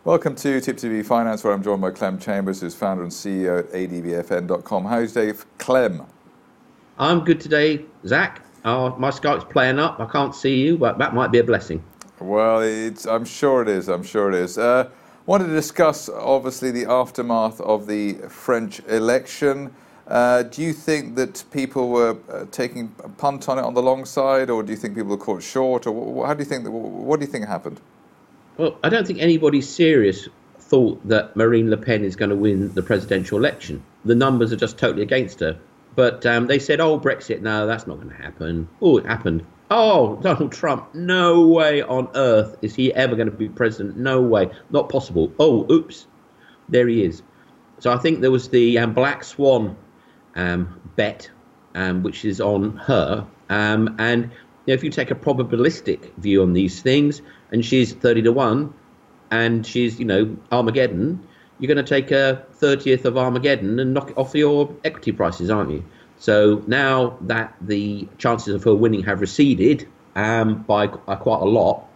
Welcome to Tip TV Finance, where I'm joined by Clem Chambers, who's founder and CEO at adbfn.com. How's Dave? Clem? I'm good today, Zach. My Skype's playing up. I can't see you, but that might be a blessing. Well, I'm sure it is. Wanted to discuss, obviously, the aftermath of the French election. Do you think that people were taking a punt on it on the long side, or do you think people were caught short, or what do you think happened? Well, I don't think anybody serious thought that Marine Le Pen is going to win the presidential election. The numbers are just totally against her. But they said, Brexit, no, that's not going to happen. Oh, it happened. Oh, Donald Trump, no way on earth is he ever going to be president. No way, not possible. Oh, oops, there he is. So I think there was the Black Swan bet, which is on her. And if you take a probabilistic view on these things, and she's 30-1, and she's, Armageddon, you're going to take a 30th of Armageddon and knock it off your equity prices, aren't you? So now that the chances of her winning have receded by quite a lot,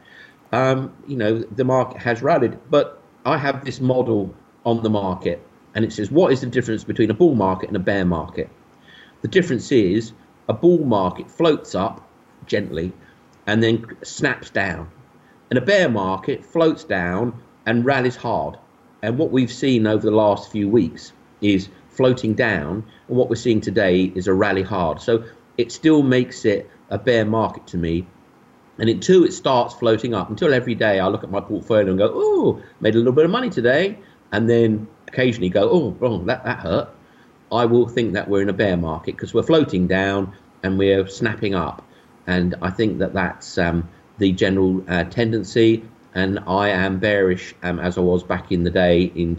the market has rallied. But I have this model on the market, and it says, what is the difference between a bull market and a bear market? The difference is a bull market floats up gently and then snaps down. And a bear market floats down and rallies hard. And what we've seen over the last few weeks is floating down, and what we're seeing today is a rally hard. So it still makes it a bear market to me. And until it starts floating up, until every day I look at my portfolio and go, oh, made a little bit of money today, and then occasionally go, oh, that hurt, I will think that we're in a bear market because we're floating down and we're snapping up. And I think that that's the general tendency. And I am bearish, as I was back in the day in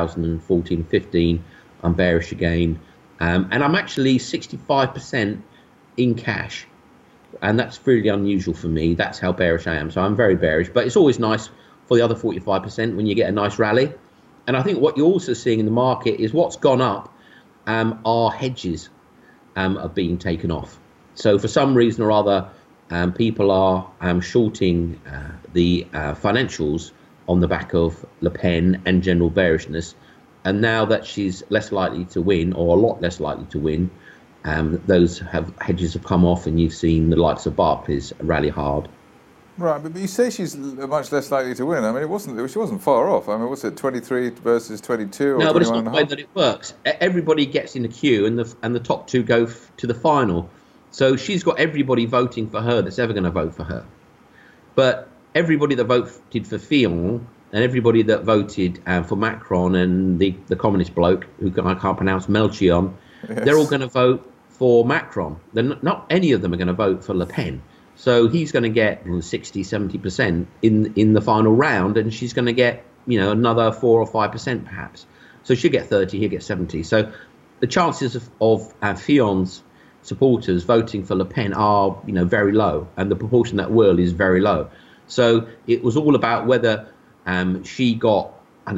2014-15. I'm bearish again. And I'm actually 65% in cash. And that's really unusual for me. That's how bearish I am. So I'm very bearish. But it's always nice for the other 45% when you get a nice rally. And I think what you're also seeing in the market is what's gone up are hedges are being taken off. So for some reason or other, people are shorting the financials on the back of Le Pen and general bearishness. And now that she's less likely to win, or a lot less likely to win, those hedges have come off, and you've seen the likes of Barclays rally hard. Right, but you say she's much less likely to win. I mean, she wasn't far off. I mean, what's it, 23 versus 22? Or no, but it's not the way that it works. Everybody gets in the queue, and the top two go to the final. So she's got everybody voting for her that's ever going to vote for her. But everybody that voted for Fillon and everybody that voted for Macron and the communist bloke, who I can't pronounce, Melchion, yes, they're all going to vote for Macron. Not any of them are going to vote for Le Pen. So he's going to get 60, 70% in the final round, and she's going to get another 4 or 5% perhaps. So she'll get 30, he'll get 70. So the chances of Fillon's supporters voting for Le Pen are very low, and the proportion that will is very low. So it was all about whether she got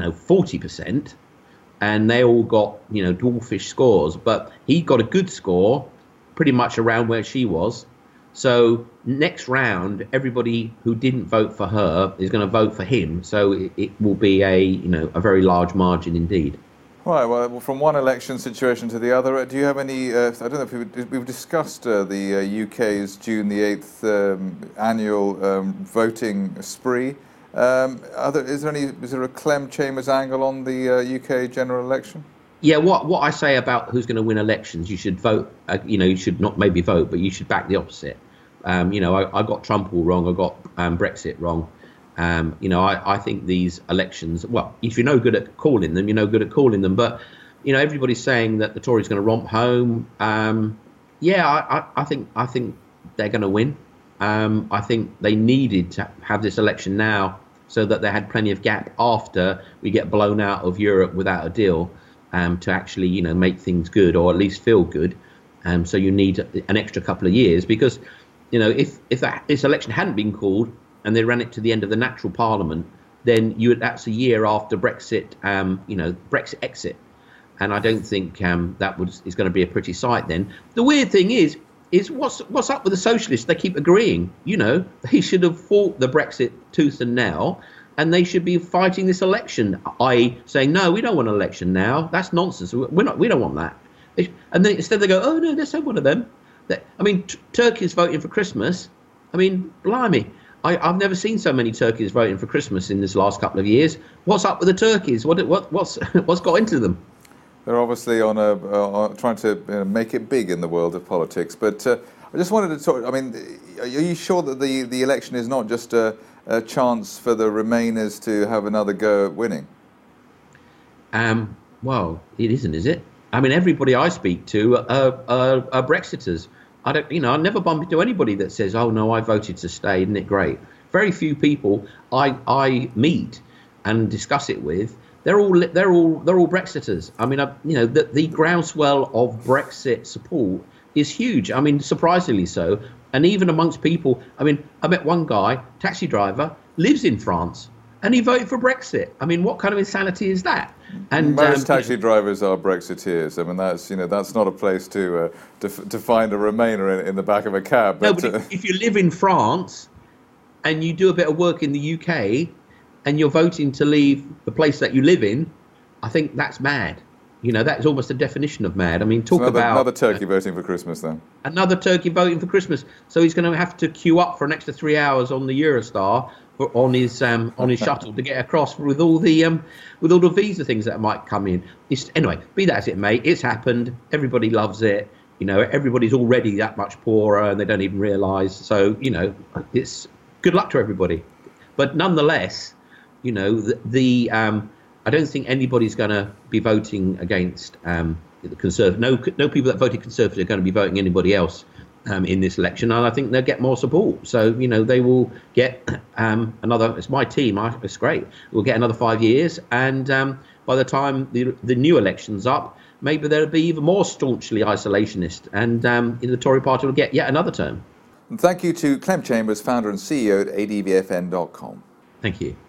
40%, and they all got dwarfish scores, but he got a good score pretty much around where she was. So next round, everybody who didn't vote for her is going to vote for him. So it will be a very large margin indeed. Right, well, from one election situation to the other, do you have any, I don't know if we've discussed the UK's June the 8th annual voting spree. Is there a Clem Chambers angle on the UK general election? Yeah, what I say about who's going to win elections, you should vote, you should not maybe vote, but you should back the opposite. I got Trump all wrong, I got Brexit wrong. I think these elections, well, if you're no good at calling them, you're no good at calling them. But, everybody's saying that the Tories are going to romp home. I think they're going to win. I think they needed to have this election now so that they had plenty of gap after we get blown out of Europe without a deal to actually, make things good, or at least feel good. So you need an extra couple of years because, if this election hadn't been called, and they ran it to the end of the natural parliament, then that's a year after Brexit, Brexit exit. And I don't think that is going to be a pretty sight then. The weird thing is what's up with the socialists? They keep agreeing, they should have fought the Brexit tooth and nail. and they should be fighting this election, i.e. saying, no, we don't want an election now. That's nonsense. We don't want that. And then instead they go, oh, no, let's have one of them. Turkey's voting for Christmas. I mean, blimey. I've never seen so many turkeys voting for Christmas in this last couple of years. What's up with the turkeys? What's got into them? They're obviously on trying to make it big in the world of politics. But I just wanted to talk. I mean, are you sure that the election is not just a chance for the Remainers to have another go at winning? Well, it isn't, is it? I mean, everybody I speak to are Brexiters. I never bump into anybody that says, "Oh no, I voted to stay." Isn't it great? Very few people I meet and discuss it with. They're all Brexiters. I mean, the groundswell of Brexit support is huge. I mean, surprisingly so. And even amongst people, I mean, I met one guy, taxi driver, lives in France, and he voted for Brexit. I mean, what kind of insanity is that? And most taxi drivers are Brexiteers. I mean, that's not a place to find a Remainer in the back of a cab. But if you live in France and you do a bit of work in the UK and you're voting to leave the place that you live in, I think that's mad. That's almost a definition of mad. I mean, another turkey voting for Christmas, then. Another turkey voting for Christmas. So he's going to have to queue up for an extra 3 hours on the Eurostar on his shuttle to get across with all the visa things that might come in. Anyway, be that as it may, it's happened. Everybody loves it. Everybody's already that much poorer and they don't even realise. So it's good luck to everybody. But nonetheless, I don't think anybody's going to be voting against the Conservative. No people that voted Conservative are going to be voting anybody else in this election, and I think they'll get more support. So they will get another. It's my team. It's great. We'll get another 5 years, and by the time the new election's up, maybe they'll be even more staunchly isolationist, and the Tory party will get yet another term. And thank you to Clem Chambers, founder and CEO at advfn.com. Thank you.